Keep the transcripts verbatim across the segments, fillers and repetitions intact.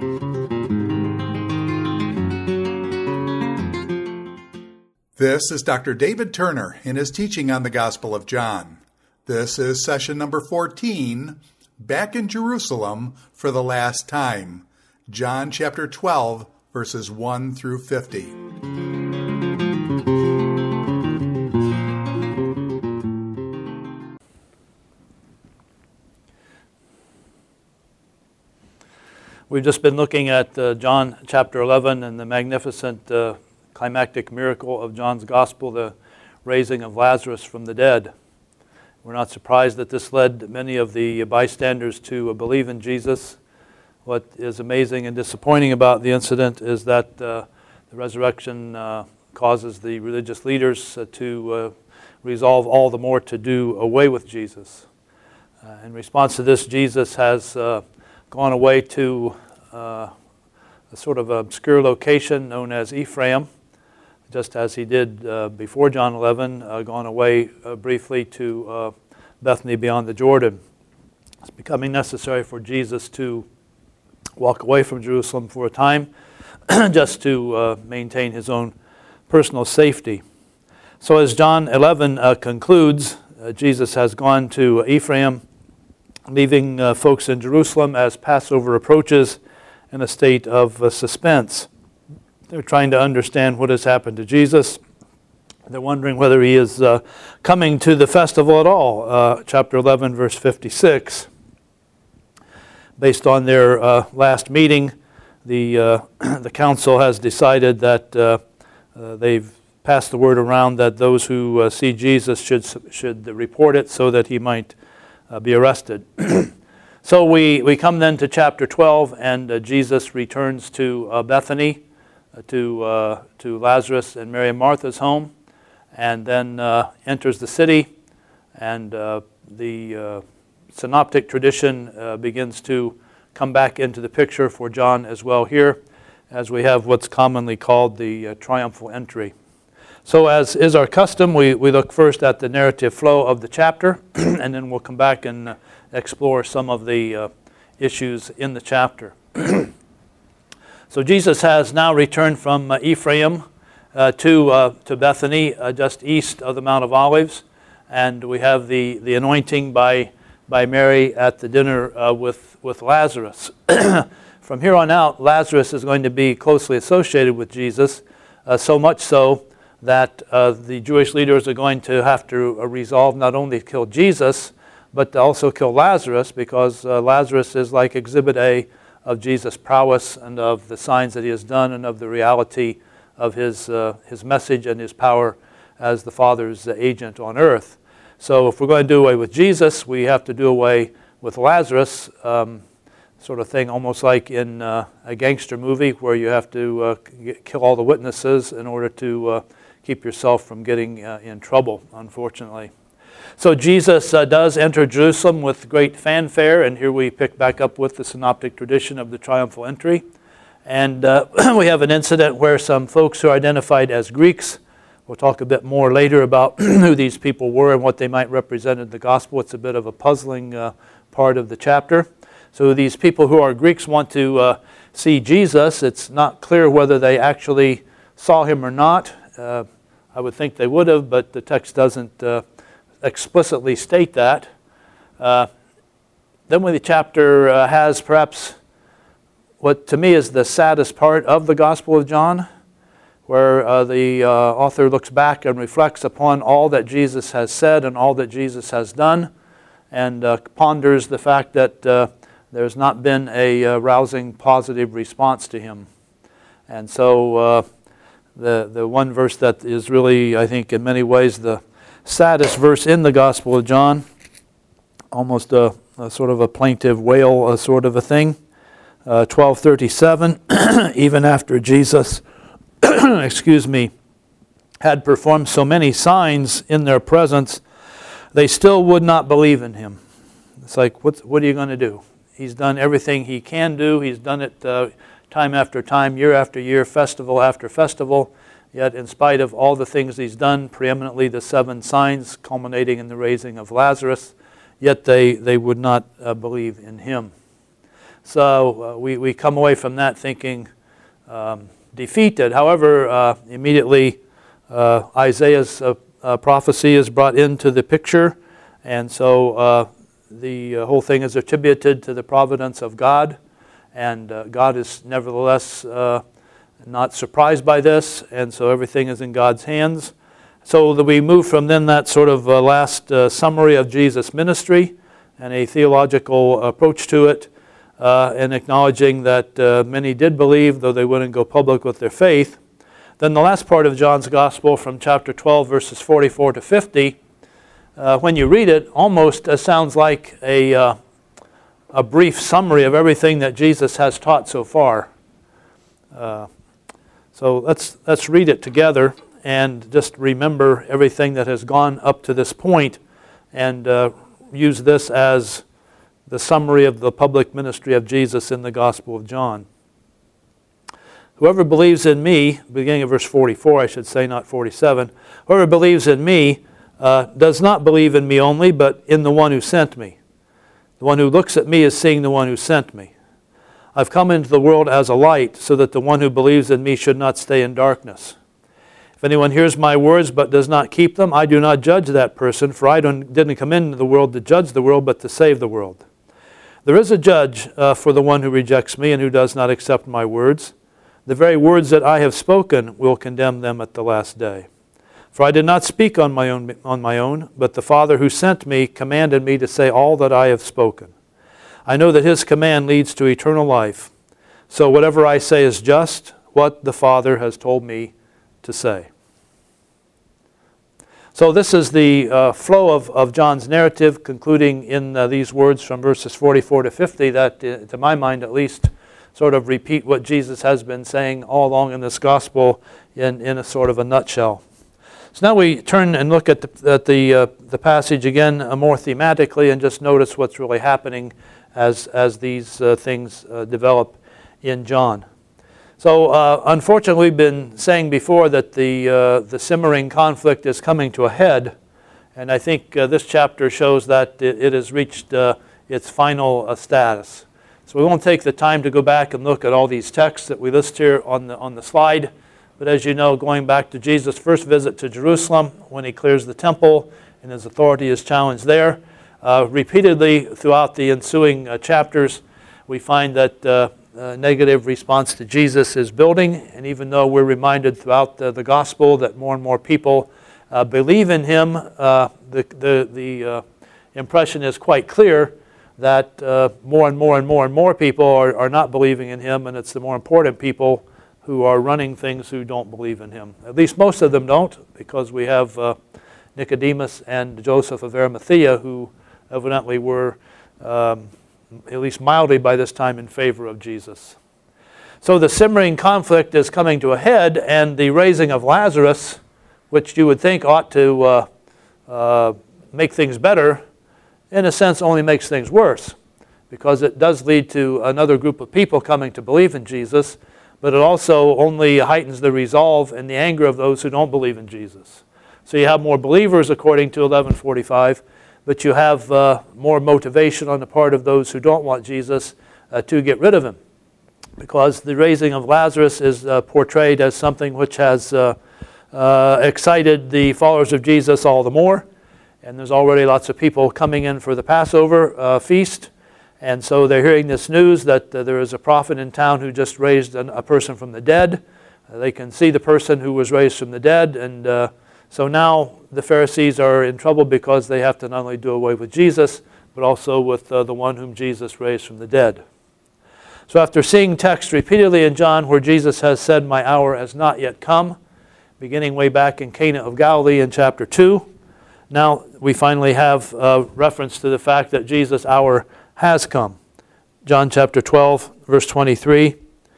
This is Doctor David Turner in his teaching on the Gospel of John. This is session number fourteen, Back in Jerusalem for the Last Time, John chapter twelve, verses one through fifty. We've just been looking at uh, John chapter eleven and the magnificent uh, climactic miracle of John's Gospel, the raising of Lazarus from the dead. We're not surprised that this led many of the bystanders to uh, believe in Jesus. What is amazing and disappointing about the incident is that uh, the resurrection uh, causes the religious leaders uh, to uh, resolve all the more to do away with Jesus. Uh, in response to this, Jesus has uh, gone away to uh, a sort of obscure location known as Ephraim, just as he did uh, before John eleven, uh, gone away uh, briefly to uh, Bethany beyond the Jordan. It's becoming necessary for Jesus to walk away from Jerusalem for a time just to uh, maintain his own personal safety. So as John eleven uh, concludes, uh, Jesus has gone to Ephraim, leaving uh, folks in Jerusalem as Passover approaches in a state of uh, suspense. They're trying to understand what has happened to Jesus. They're wondering whether he is uh, coming to the festival at all. Uh, chapter eleven, verse fifty-six. Based on their uh, last meeting, the uh, the council has decided that uh, uh, they've passed the word around that those who uh, see Jesus should should report it so that he might uh, be arrested. So we, we come then to chapter twelve, and uh, Jesus returns to uh, Bethany, uh, to, uh, to Lazarus and Mary and Martha's home, and then uh, enters the city, and uh, the uh, synoptic tradition uh, begins to come back into the picture for John as well here, as we have what's commonly called the uh, triumphal entry. So as is our custom, we, we look first at the narrative flow of the chapter, and then we'll come back and uh, explore some of the uh, issues in the chapter. So Jesus has now returned from uh, Ephraim uh, to, uh, to Bethany, uh, just east of the Mount of Olives, and we have the, the anointing by, by Mary at the dinner uh, with, with Lazarus. From here on out, Lazarus is going to be closely associated with Jesus, uh, so much so that uh, the Jewish leaders are going to have to uh, resolve not only to kill Jesus, but to also kill Lazarus, because uh, Lazarus is like Exhibit A of Jesus' prowess and of the signs that he has done and of the reality of his, uh, his message and his power as the Father's uh, agent on earth. So if we're going to do away with Jesus, we have to do away with Lazarus, um, sort of thing almost like in uh, a gangster movie where you have to uh, get, kill all the witnesses in order to uh, keep yourself from getting uh, in trouble, unfortunately. So Jesus uh, does enter Jerusalem with great fanfare, and here we pick back up with the synoptic tradition of the triumphal entry. And uh, we have an incident where some folks who are identified as Greeks, we'll talk a bit more later about who these people were and what they might represent in the gospel. It's a bit of a puzzling uh, part of the chapter. So these people who are Greeks want to uh, see Jesus. It's not clear whether they actually saw him or not. Uh, I would think they would have, but the text doesn't uh, explicitly state that. Uh, then when the chapter uh, has perhaps what to me is the saddest part of the Gospel of John, where uh, the uh, author looks back and reflects upon all that Jesus has said and all that Jesus has done, and uh, ponders the fact that uh, there's not been a uh, rousing positive response to him. And so uh, the, the one verse that is really, I think, in many ways the saddest verse in the Gospel of John, almost a, a sort of a plaintive wail a sort of a thing, uh, twelve thirty-seven, even after Jesus, excuse me, had performed so many signs in their presence, they still would not believe in him. It's like, what's, what are you going to do? He's done everything he can do. He's done it uh, time after time, year after year, festival after festival. Yet in spite of all the things he's done, preeminently the seven signs culminating in the raising of Lazarus, yet they, they would not uh, believe in him. So uh, we, we come away from that thinking um, defeated. However, uh, immediately uh, Isaiah's uh, uh, prophecy is brought into the picture, and so uh, the uh, whole thing is attributed to the providence of God, and uh, God is nevertheless uh, not surprised by this, and so everything is in God's hands. So that we move from then that sort of uh, last uh, summary of Jesus' ministry and a theological approach to it, uh, and acknowledging that uh, many did believe, though they wouldn't go public with their faith. Then the last part of John's Gospel from chapter twelve, verses forty-four to fifty, uh, when you read it, almost uh, sounds like a, uh, a brief summary of everything that Jesus has taught so far. Uh, so let's, let's read it together and just remember everything that has gone up to this point, and uh, use this as the summary of the public ministry of Jesus in the Gospel of John. Whoever believes in me, beginning of verse forty-four, I should say, not forty-seven, whoever believes in me uh, does not believe in me only, but in the one who sent me. The one who looks at me is seeing the one who sent me. I've come into the world as a light, so that the one who believes in me should not stay in darkness. If anyone hears my words but does not keep them, I do not judge that person, for I don't, didn't come into the world to judge the world, but to save the world. There is a judge uh, for the one who rejects me and who does not accept my words. The very words that I have spoken will condemn them at the last day. For I did not speak on my own, on my own, but the Father who sent me commanded me to say all that I have spoken. I know that his command leads to eternal life. So whatever I say is just what the Father has told me to say. So this is the uh, flow of, of John's narrative, concluding in uh, these words from verses forty-four to fifty that, uh, to my mind at least, sort of repeat what Jesus has been saying all along in this gospel in, in a sort of a nutshell. So now we turn and look at the, at the, uh, the passage again uh, more thematically, and just notice what's really happening as, as these uh, things uh, develop in John. So uh, unfortunately, we've been saying before that the, uh, the simmering conflict is coming to a head, and I think uh, this chapter shows that it, it has reached uh, its final uh, status. So we won't take the time to go back and look at all these texts that we list here on the, on the slide, but as you know, going back to Jesus' first visit to Jerusalem, when he clears the temple and his authority is challenged there, uh, repeatedly throughout the ensuing uh, chapters, we find that uh, Uh, negative response to Jesus is building, and even though we're reminded throughout the, the gospel that more and more people uh, believe in him, uh, the, the, the uh, impression is quite clear that uh, more and more and more and more people are, are not believing in him, and it's the more important people who are running things who don't believe in him. At least most of them don't, because we have uh, Nicodemus and Joseph of Arimathea, who evidently were um, at least mildly by this time in favor of Jesus. So the simmering conflict is coming to a head, and the raising of Lazarus, which you would think ought to uh, uh, make things better, in a sense only makes things worse, because it does lead to another group of people coming to believe in Jesus, but it also only heightens the resolve and the anger of those who don't believe in Jesus. So you have more believers according to eleven forty-five, but you have uh, more motivation on the part of those who don't want Jesus uh, to get rid of him. Because the raising of Lazarus is uh, portrayed as something which has uh, uh, excited the followers of Jesus all the more. And there's already lots of people coming in for the Passover uh, feast. And so they're hearing this news that uh, there is a prophet in town who just raised an, a person from the dead. Uh, they can see the person who was raised from the dead, and uh, so now the Pharisees are in trouble because they have to not only do away with Jesus, but also with uh, the one whom Jesus raised from the dead. So after seeing text repeatedly in John where Jesus has said, "My hour has not yet come," beginning way back in Cana of Galilee in chapter two, now we finally have uh, reference to the fact that Jesus' hour has come. John chapter twelve, verse twenty-three,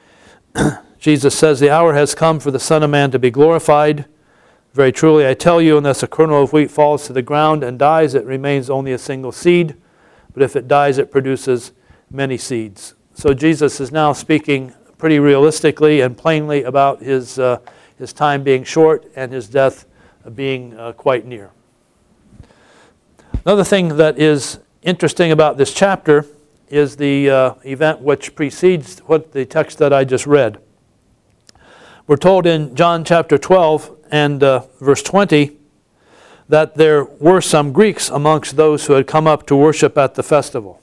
Jesus says, "The hour has come for the Son of Man to be glorified. Very truly, I tell you, unless a kernel of wheat falls to the ground and dies, it remains only a single seed. But if it dies, it produces many seeds." So Jesus is now speaking pretty realistically and plainly about his, uh, his time being short and his death being uh, quite near. Another thing that is interesting about this chapter is the uh, event which precedes what the text that I just read. We're told in John chapter twelve and uh, verse twenty that there were some Greeks amongst those who had come up to worship at the festival,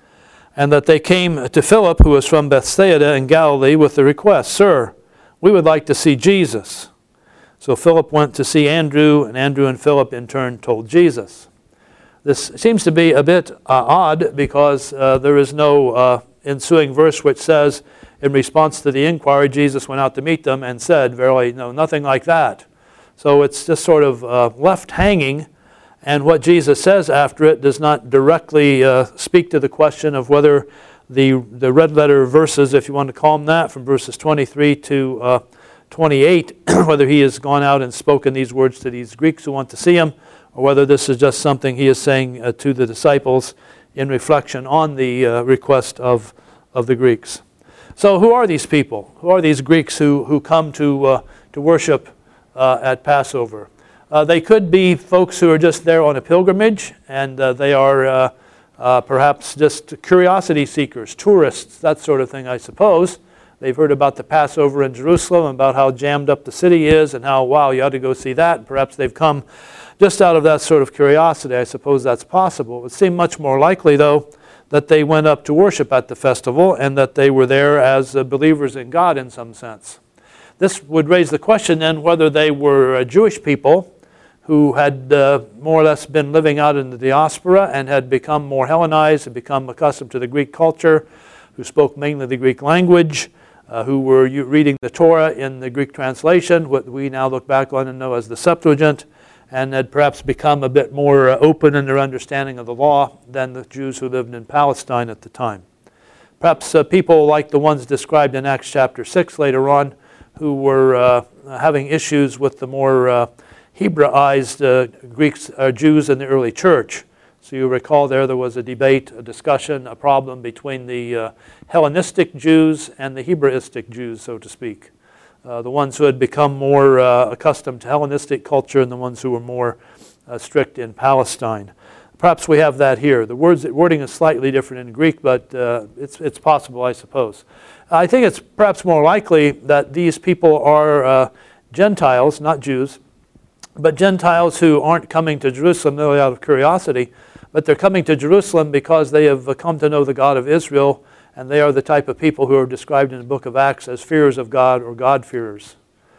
and that they came to Philip, who was from Bethsaida in Galilee, with the request, "Sir, we would like to see Jesus." So Philip went to see Andrew, and Andrew and Philip in turn told Jesus. This seems to be a bit uh, odd because uh, there is no uh, ensuing verse which says, in response to the inquiry, Jesus went out to meet them and said, "Verily, no, nothing like that." So it's just sort of uh, left hanging, and what Jesus says after it does not directly uh, speak to the question of whether the, the red letter verses, if you want to call them that, from verses twenty-three to uh, twenty-eight, whether he has gone out and spoken these words to these Greeks who want to see him, or whether this is just something he is saying uh, to the disciples in reflection on the uh, request of, of the Greeks. So who are these people? Who are these Greeks who, who come to, uh, to worship uh, at Passover? Uh, they could be folks who are just there on a pilgrimage, and uh, they are uh, uh, perhaps just curiosity seekers, tourists, that sort of thing, I suppose. They've heard about the Passover in Jerusalem, about how jammed up the city is, and how, wow, you ought to go see that. Perhaps they've come just out of that sort of curiosity. I suppose that's possible. It would seem much more likely, though, that they went up to worship at the festival and that they were there as uh, believers in God in some sense. This would raise the question then whether they were uh, Jewish people who had uh, more or less been living out in the diaspora and had become more Hellenized and become accustomed to the Greek culture, who spoke mainly the Greek language, uh, who were reading the Torah in the Greek translation, what we now look back on and know as the Septuagint, and had perhaps become a bit more uh, open in their understanding of the law than the Jews who lived in Palestine at the time. Perhaps uh, people like the ones described in Acts chapter six later on, who were uh, having issues with the more uh, Hebraized uh, Greeks, uh, Jews in the early church. So you recall there there was a debate, a discussion, a problem between the uh, Hellenistic Jews and the Hebraistic Jews, so to speak. Uh, the ones who had become more uh, accustomed to Hellenistic culture and the ones who were more uh, strict in Palestine. Perhaps we have that here. The words, wording is slightly different in Greek, but uh, it's, it's possible, I suppose. I think it's perhaps more likely that these people are uh, Gentiles, not Jews, but Gentiles who aren't coming to Jerusalem merely out of curiosity, but they're coming to Jerusalem because they have come to know the God of Israel, and they are the type of people who are described in the book of Acts as fearers of God or God-fearers.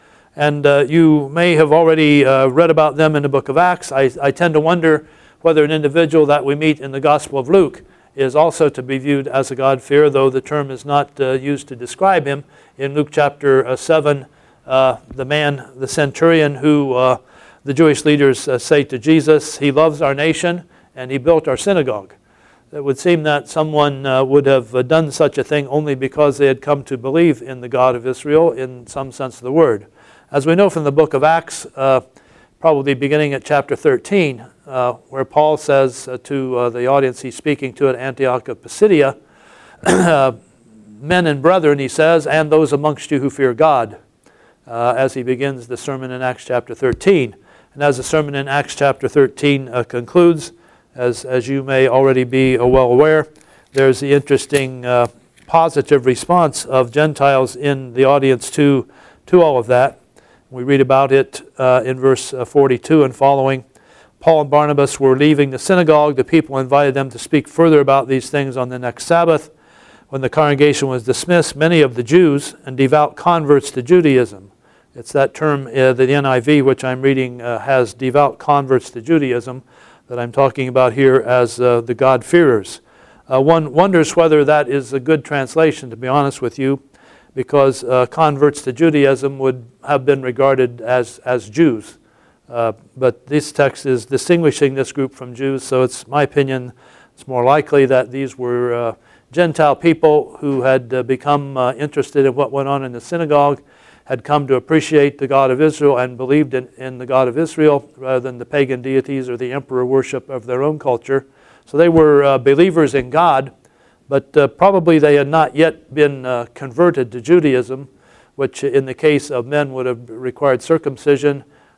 And uh, you may have already uh, read about them in the book of Acts. I, I tend to wonder whether an individual that we meet in the Gospel of Luke is also to be viewed as a God-fearer, though the term is not uh, used to describe him. In Luke chapter uh, seven, uh, the man, the centurion who uh, the Jewish leaders uh, say to Jesus, "He loves our nation and he built our synagogue." It would seem that someone uh, would have uh, done such a thing only because they had come to believe in the God of Israel in some sense of the word. As we know from the book of Acts, uh, probably beginning at chapter thirteen, uh, where Paul says uh, to uh, the audience he's speaking to at Antioch of Pisidia, "Men and brethren," he says, "and those amongst you who fear God," uh, as he begins the sermon in Acts chapter thirteen. And as the sermon in Acts chapter thirteen uh, concludes, As, as you may already be uh, well aware, there's the interesting uh, positive response of Gentiles in the audience to, to all of that. We read about it uh, in verse uh, forty-two and following. Paul and Barnabas were leaving the synagogue. The people invited them to speak further about these things on the next Sabbath. When the congregation was dismissed, many of the Jews and devout converts to Judaism. It's that term, uh, the N I V, which I'm reading, uh, has devout converts to Judaism, that I'm talking about here as uh, the God-fearers. Uh, one wonders whether that is a good translation, to be honest with you, because uh, converts to Judaism would have been regarded as, as Jews. Uh, but this text is distinguishing this group from Jews, so it's my opinion it's more likely that these were uh, Gentile people who had uh, become uh, interested in what went on in the synagogue, had come to appreciate the God of Israel and believed in, in the God of Israel rather than the pagan deities or the emperor worship of their own culture. So they were uh, believers in God, but uh, probably they had not yet been uh, converted to Judaism, which in the case of men would have required circumcision,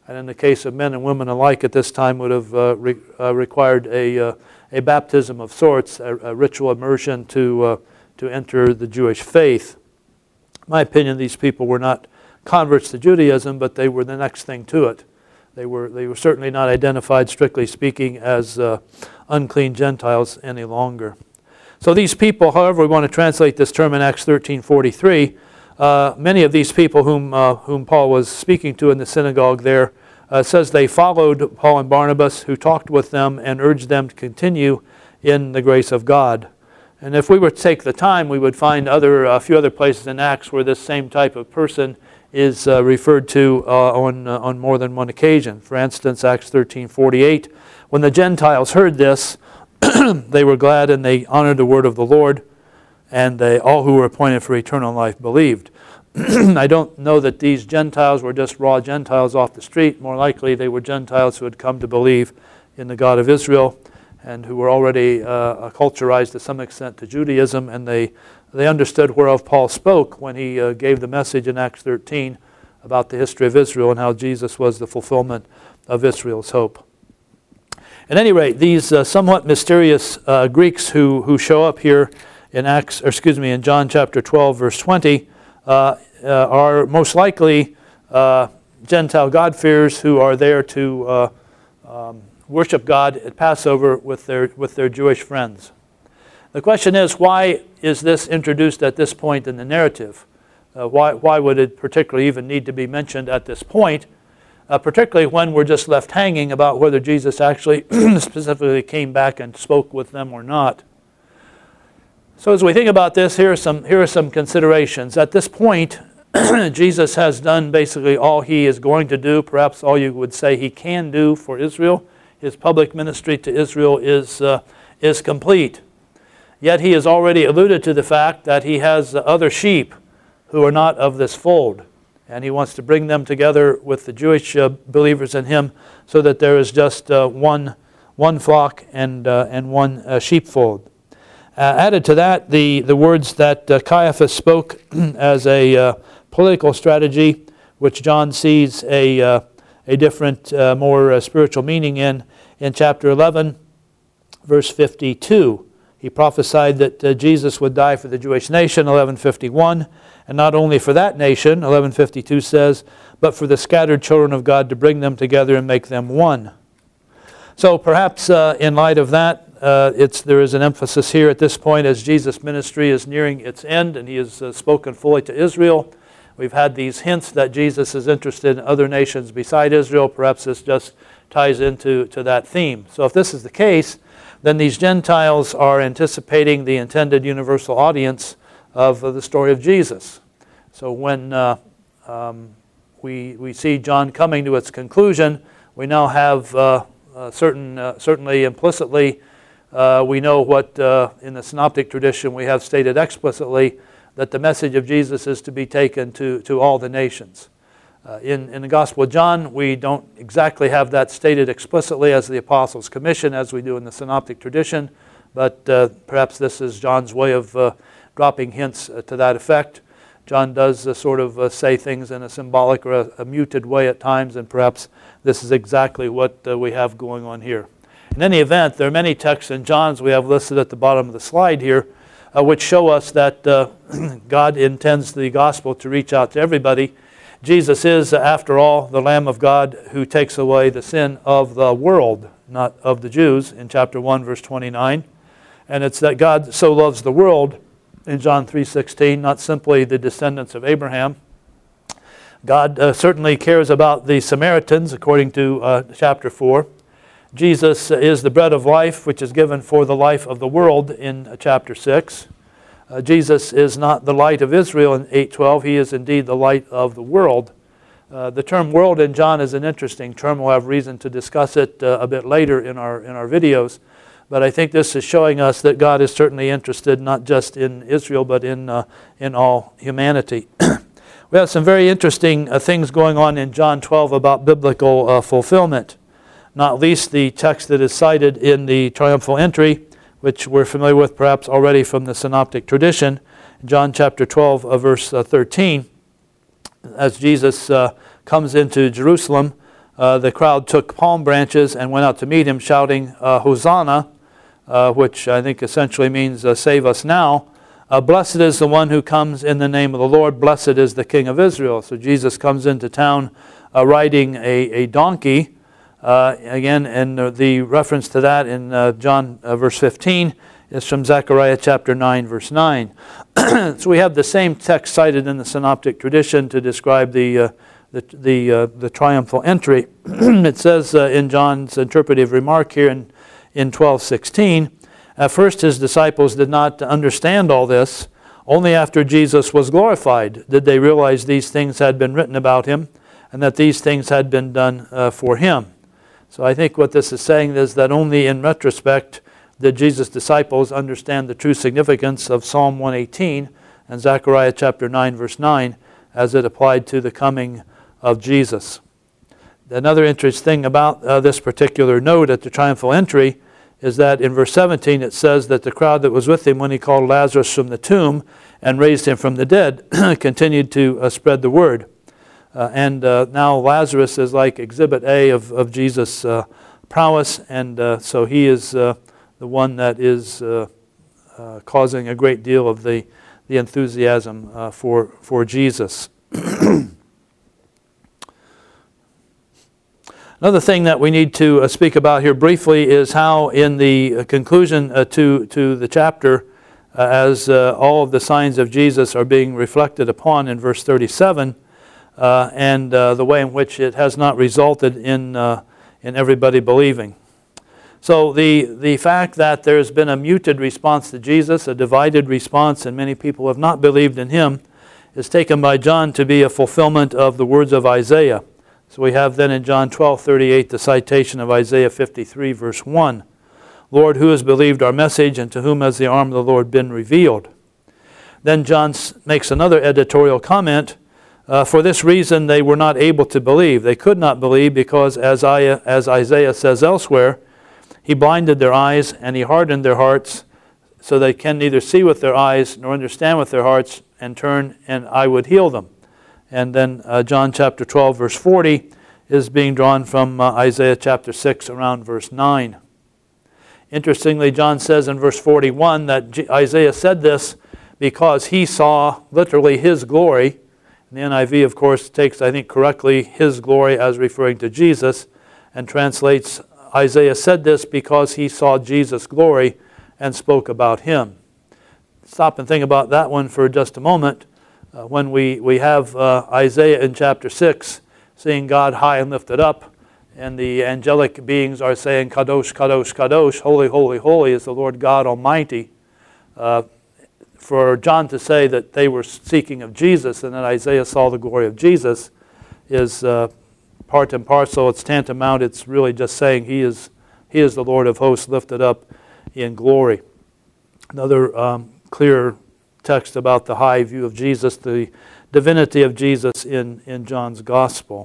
and in the case of men and women alike at this time would have uh, re uh, required a, uh, a baptism of sorts, a, a ritual immersion to, uh, to enter the Jewish faith. In my opinion, these people were not converts to Judaism, but they were the next thing to it. They were, they were certainly not identified, strictly speaking, as uh, unclean Gentiles any longer. So these people, however we want to translate this term in Acts thirteen forty-three, uh, many of these people whom, uh, whom Paul was speaking to in the synagogue there, uh, says they followed Paul and Barnabas, who talked with them and urged them to continue in the grace of God. And if we were to take the time, we would find other, a few other places in Acts where this same type of person is uh, referred to uh, on, uh, on more than one occasion. For instance, Acts thirteen forty-eight, when the Gentiles heard this, they were glad and they honored the word of the Lord, and they, all who were appointed for eternal life believed. I don't know that these Gentiles were just raw Gentiles off the street. More likely they were Gentiles who had come to believe in the God of Israel and who were already uh, acculturized to some extent to Judaism, and they, they understood whereof Paul spoke when he uh, gave the message in Acts thirteen about the history of Israel and how Jesus was the fulfillment of Israel's hope. At any rate, these uh, somewhat mysterious uh, Greeks who, who show up here in Acts, or excuse me, in John chapter twelve, verse twenty, uh, uh, are most likely uh, Gentile God-fearers who are there to uh, um, worship God at Passover with their with their Jewish friends. The question is, why is this introduced at this point in the narrative? Uh, why why would it particularly even need to be mentioned at this point? Uh, particularly when we're just left hanging about whether Jesus actually specifically came back and spoke with them or not. So as we think about this, here are some, here are some considerations. At this point, Jesus has done basically all he is going to do, perhaps all you would say he can do for Israel. His public ministry to Israel is, uh, is complete. Yet he has already alluded to the fact that he has other sheep who are not of this fold. And he wants to bring them together with the Jewish uh, believers in him so that there is just uh, one, one flock and, uh, and one uh, sheepfold. Uh, added to that, the, the words that uh, Caiaphas spoke as a uh, political strategy, which John sees a, uh, a different, uh, more uh, spiritual meaning in, in chapter eleven, verse fifty-two. He prophesied that uh, Jesus would die for the Jewish nation, eleven fifty-one, and not only for that nation, eleven fifty-two says, but for the scattered children of God to bring them together and make them one. So perhaps uh, in light of that, uh, it's, there is an emphasis here at this point as Jesus' ministry is nearing its end and he has uh, spoken fully to Israel. We've had these hints that Jesus is interested in other nations beside Israel. Perhaps this just ties into to that theme. So if this is the case, then these Gentiles are anticipating the intended universal audience of uh, the story of Jesus. So when uh, um, we, we see John coming to its conclusion, we now have uh, uh, certain, uh, certainly implicitly, uh, we know what uh, in the synoptic tradition we have stated explicitly, that the message of Jesus is to be taken to, to all the nations. Uh, in, in the Gospel of John, we don't exactly have that stated explicitly as the Apostles' Commission as we do in the synoptic tradition, but uh, perhaps this is John's way of uh, dropping hints uh, to that effect. John does uh, sort of uh, say things in a symbolic or a, a muted way at times, and perhaps this is exactly what uh, we have going on here. In any event, there are many texts in John's we have listed at the bottom of the slide here, uh, which show us that uh, God intends the gospel to reach out to everybody. Jesus is, after all, the Lamb of God who takes away the sin of the world, not of the Jews, in chapter one, verse twenty-nine. And it's that God so loves the world, in John three sixteen, not simply the descendants of Abraham. God uh, certainly cares about the Samaritans, according to uh, chapter four. Jesus is the bread of life, which is given for the life of the world in uh, chapter six. Uh, Jesus is not the light of Israel in eight twelve. He is indeed the light of the world. Uh, the term world in John is an interesting term. We'll have reason to discuss it uh, a bit later in our, in our videos. But I think this is showing us that God is certainly interested not just in Israel, but in, uh, in all humanity. We have some very interesting uh, things going on in John twelve about biblical uh, fulfillment. Not least the text that is cited in the triumphal entry, which we're familiar with perhaps already from the synoptic tradition, John chapter twelve, uh, verse uh, thirteen. As Jesus uh, comes into Jerusalem, uh, the crowd took palm branches and went out to meet him, shouting, uh, Hosanna, uh, which I think essentially means uh, save us now. Uh, Blessed is the one who comes in the name of the Lord. Blessed is the King of Israel. So Jesus comes into town uh, riding a, a donkey. Uh, again, and the, the reference to that in uh, John uh, verse fifteen is from Zechariah chapter nine, verse nine. So we have the same text cited in the synoptic tradition to describe the uh, the the, uh, the triumphal entry. It says uh, in John's interpretive remark here in in twelve sixteen, at first his disciples did not understand all this. Only after Jesus was glorified did they realize these things had been written about him and that these things had been done uh, for him. So I think what this is saying is that only in retrospect did Jesus' disciples understand the true significance of Psalm one eighteen and Zechariah chapter nine, verse nine, as it applied to the coming of Jesus. Another interesting thing about uh, this particular note at the triumphal entry is that in verse seventeen it says that the crowd that was with him when he called Lazarus from the tomb and raised him from the dead continued to uh, spread the word. Uh, and uh, now Lazarus is like exhibit A of, of Jesus' uh, prowess, and uh, so he is uh, the one that is uh, uh, causing a great deal of the, the enthusiasm uh, for, for Jesus. Another thing that we need to uh, speak about here briefly is how in the uh, conclusion uh, to, to the chapter, uh, as uh, all of the signs of Jesus are being reflected upon in verse thirty-seven, Uh, and uh, the way in which it has not resulted in uh, in everybody believing. So the the fact that there's been a muted response to Jesus, a divided response, and many people have not believed in him, is taken by John to be a fulfillment of the words of Isaiah. So we have then in John twelve thirty-eight the citation of Isaiah fifty-three verse one. Lord, who has believed our message, and to whom has the arm of the Lord been revealed? Then John makes another editorial comment. Uh, for this reason they were not able to believe. They could not believe because, as, I, as Isaiah says elsewhere, he blinded their eyes and he hardened their hearts, so they can neither see with their eyes nor understand with their hearts, and turn and I would heal them. And then uh, John chapter twelve verse forty is being drawn from uh, Isaiah chapter six around verse nine. Interestingly, John says in verse forty-one that G- Isaiah said this because he saw literally his glory. And the N I V, of course, takes, I think, correctly his glory as referring to Jesus, and translates, Isaiah said this because he saw Jesus' glory and spoke about him. Stop and think about that one for just a moment. Uh, when we, we have uh, Isaiah in chapter six, seeing God high and lifted up, and the angelic beings are saying, Kadosh, Kadosh, Kadosh, holy, holy, holy is the Lord God Almighty. Uh, For John to say that they were seeking of Jesus and that Isaiah saw the glory of Jesus is uh, part and parcel. It's tantamount. It's really just saying he is he is the Lord of hosts lifted up in glory. Another um, clear text about the high view of Jesus, the divinity of Jesus in, in John's Gospel.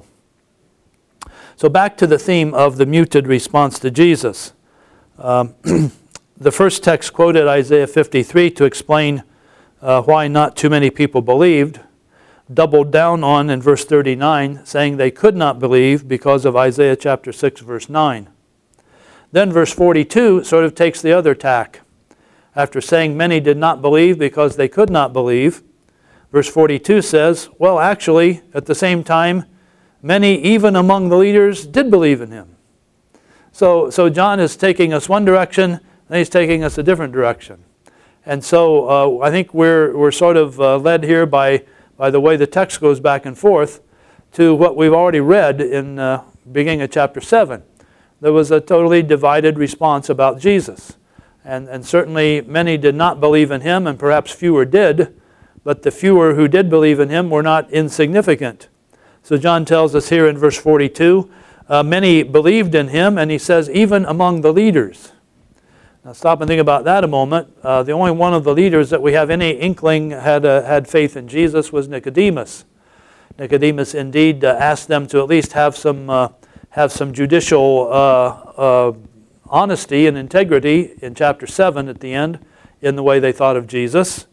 So back to the theme of the muted response to Jesus. Um, The first text quoted Isaiah fifty-three to explain uh, why not too many people believed, doubled down on in verse thirty-nine, saying they could not believe because of Isaiah chapter six, verse nine. Then verse forty-two sort of takes the other tack. After saying many did not believe because they could not believe, verse forty-two says, well, actually, at the same time, many even among the leaders did believe in him. So, so John is taking us one direction, and he's taking us a different direction. And so uh, I think we're, we're sort of uh, led here by, by the way the text goes back and forth to what we've already read in the uh, beginning of chapter seven. There was a totally divided response about Jesus. And, and certainly many did not believe in him, and perhaps fewer did, but the fewer who did believe in him were not insignificant. So John tells us here in verse forty-two, uh, many believed in him, and he says, even among the leaders. Now stop and think about that a moment. Uh, the only one of the leaders that we have any inkling had uh, had faith in Jesus was Nicodemus. Nicodemus indeed uh, asked them to at least have some uh, have some judicial uh, uh, honesty and integrity in chapter seven at the end in the way they thought of Jesus.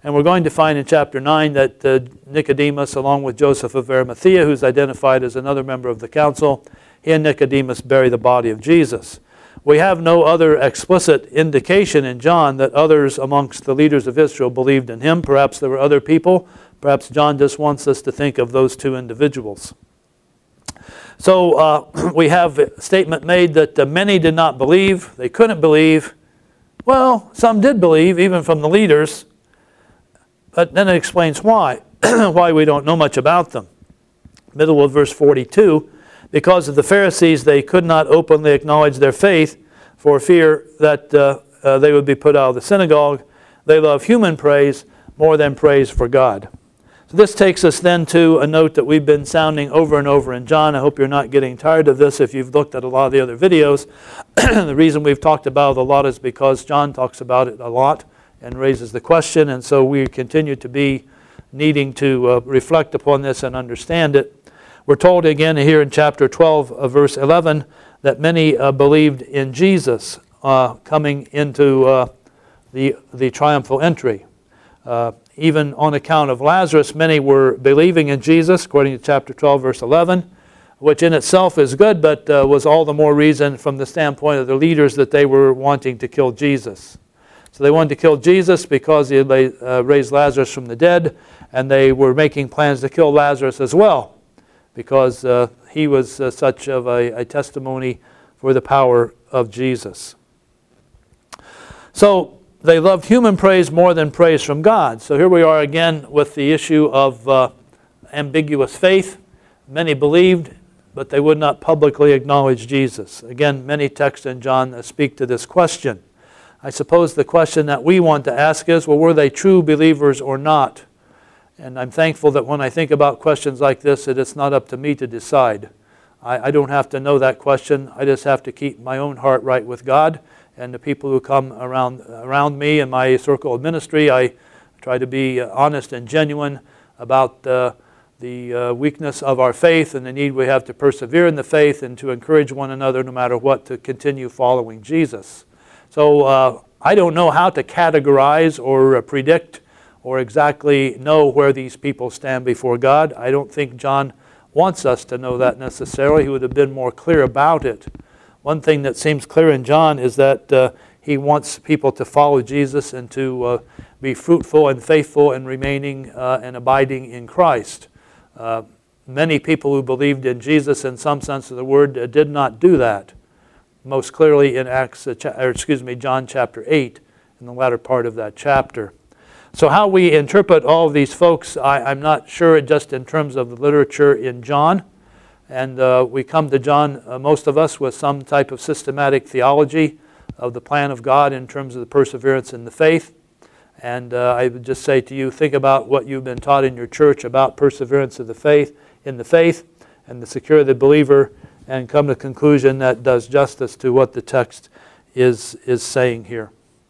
And we're going to find in chapter nine that uh, Nicodemus, along with Joseph of Arimathea, who's identified as another member of the council, he and Nicodemus bury the body of Jesus. We have no other explicit indication in John that others amongst the leaders of Israel believed in him. Perhaps there were other people. Perhaps John just wants us to think of those two individuals. So uh, we have a statement made that uh, many did not believe. They couldn't believe. Well, some did believe, even from the leaders. But then it explains why, why we don't know much about them. Middle of verse forty-two, because of the Pharisees, they could not openly acknowledge their faith for fear that uh, uh, they would be put out of the synagogue. They love human praise more than praise for God. So this takes us then to a note that we've been sounding over and over in John. I hope you're not getting tired of this if you've looked at a lot of the other videos. The reason we've talked about it a lot is because John talks about it a lot and raises the question, and so we continue to be needing to uh, reflect upon this and understand it. We're told again here in chapter twelve, uh, verse eleven, that many uh, believed in Jesus uh, coming into uh, the, the triumphal entry. Uh, even on account of Lazarus, many were believing in Jesus, according to chapter twelve, verse eleven, which in itself is good, but uh, was all the more reason from the standpoint of the leaders that they were wanting to kill Jesus. So they wanted to kill Jesus because he had uh, raised Lazarus from the dead, and they were making plans to kill Lazarus as well, because uh, he was uh, such of a, a testimony for the power of Jesus. So they loved human praise more than praise from God. So here we are again with the issue of uh, ambiguous faith. Many believed, but they would not publicly acknowledge Jesus. Again, many texts in John speak to this question. I suppose the question that we want to ask is, well, were they true believers or not? And I'm thankful that when I think about questions like this, that it's not up to me to decide. I, I don't have to know that question. I just have to keep my own heart right with God. And the people who come around around me in my circle of ministry, I try to be honest and genuine about uh, the uh, weakness of our faith and the need we have to persevere in the faith and to encourage one another no matter what to continue following Jesus. So uh, I don't know how to categorize or uh, predict or exactly know where these people stand before God. I don't think John wants us to know that necessarily. He would have been more clear about it. One thing that seems clear in John is that uh, he wants people to follow Jesus and to uh, be fruitful and faithful and remaining uh, and abiding in Christ. Uh, many people who believed in Jesus in some sense of the word uh, did not do that. Most clearly in Acts, uh, cha- or excuse me, John chapter eight, in the latter part of that chapter. So how we interpret all of these folks, I, I'm not sure just in terms of the literature in John. And uh, we come to John, uh, most of us, with some type of systematic theology of the plan of God in terms of the perseverance in the faith. And uh, I would just say to you, think about what you've been taught in your church about perseverance of the faith, in the faith and the security of the believer, and come to a conclusion that does justice to what the text is, is saying here.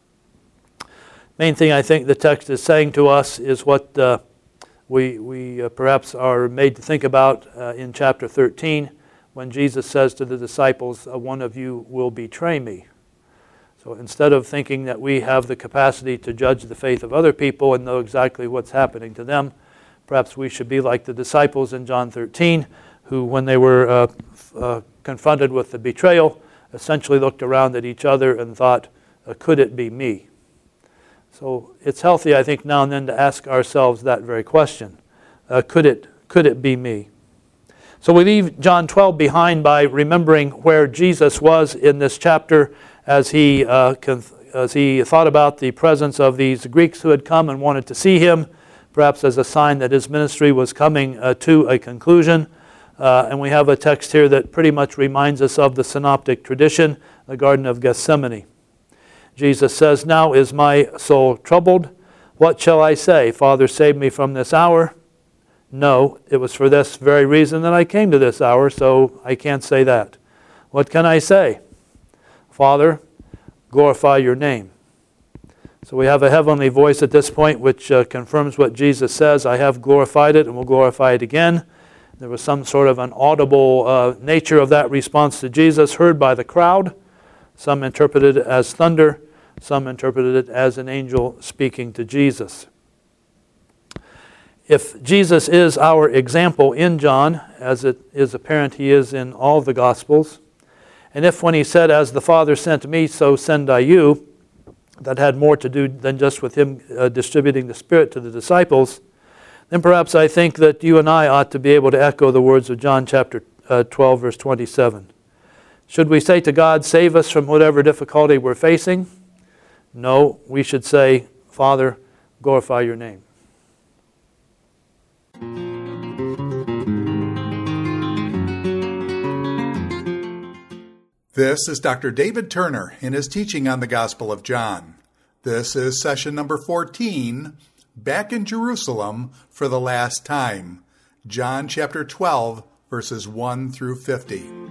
Main thing I think the text is saying to us is what uh, we, we uh, perhaps are made to think about uh, in chapter thirteen when Jesus says to the disciples, uh, one of you will betray me. So instead of thinking that we have the capacity to judge the faith of other people and know exactly what's happening to them, perhaps we should be like the disciples in John thirteen, who when they were uh, uh, confronted with the betrayal, essentially looked around at each other and thought, uh, could it be me? So it's healthy, I think, now and then to ask ourselves that very question. Uh, could it, could it be me? So we leave John twelve behind by remembering where Jesus was in this chapter as he, uh, as he thought about the presence of these Greeks who had come and wanted to see him, perhaps as a sign that his ministry was coming uh, to a conclusion. Uh, and we have a text here that pretty much reminds us of the synoptic tradition, the Garden of Gethsemane. Jesus says, now is my soul troubled. What shall I say? Father, save me from this hour. No, it was for this very reason that I came to this hour, so I can't say that. What can I say? Father, glorify your name. So we have a heavenly voice at this point which uh, confirms what Jesus says. I have glorified it and will glorify it again. There was some sort of an audible uh, nature of that response to Jesus heard by the crowd. Some interpreted it as thunder. Some interpreted it as an angel speaking to Jesus. If Jesus is our example in John, as it is apparent he is in all the Gospels, and if when he said, "As the Father sent me, so send I you," that had more to do than just with him uh, distributing the Spirit to the disciples, then perhaps I think that you and I ought to be able to echo the words of John chapter uh, twelve, verse twenty-seven. Should we say to God, "Save us from whatever difficulty we're facing"? No, we should say, "Father, glorify your name." This is Doctor David Turner in his teaching on the Gospel of John. This is session number fourteen, Back in Jerusalem for the Last Time, John chapter twelve, verses one through fifty.